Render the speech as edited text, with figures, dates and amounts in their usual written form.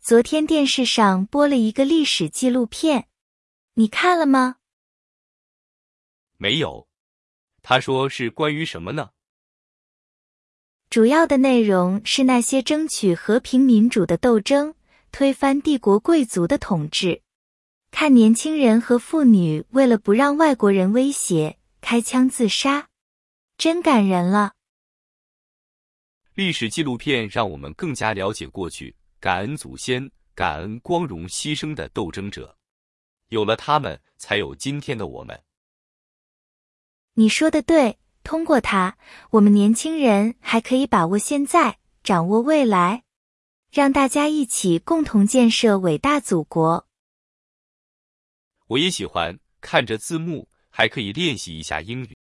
昨天电视上播了一个历史纪录片，你看了吗？ 没有。他说是关于什么呢？ 主要的内容是那些争取和平民主的斗争，推翻帝国贵族的统治。看年轻人和妇女为了不让外国人威胁，开枪自杀，真感人了。 历史纪录片让我们更加了解过去，感恩祖先，感恩光荣牺牲的斗争者。有了他们，才有今天的我们。 你说的对，通过它，我们年轻人还可以把握现在，掌握未来，让大家一起共同建设伟大祖国。 我也喜欢看着字幕，还可以练习一下英语。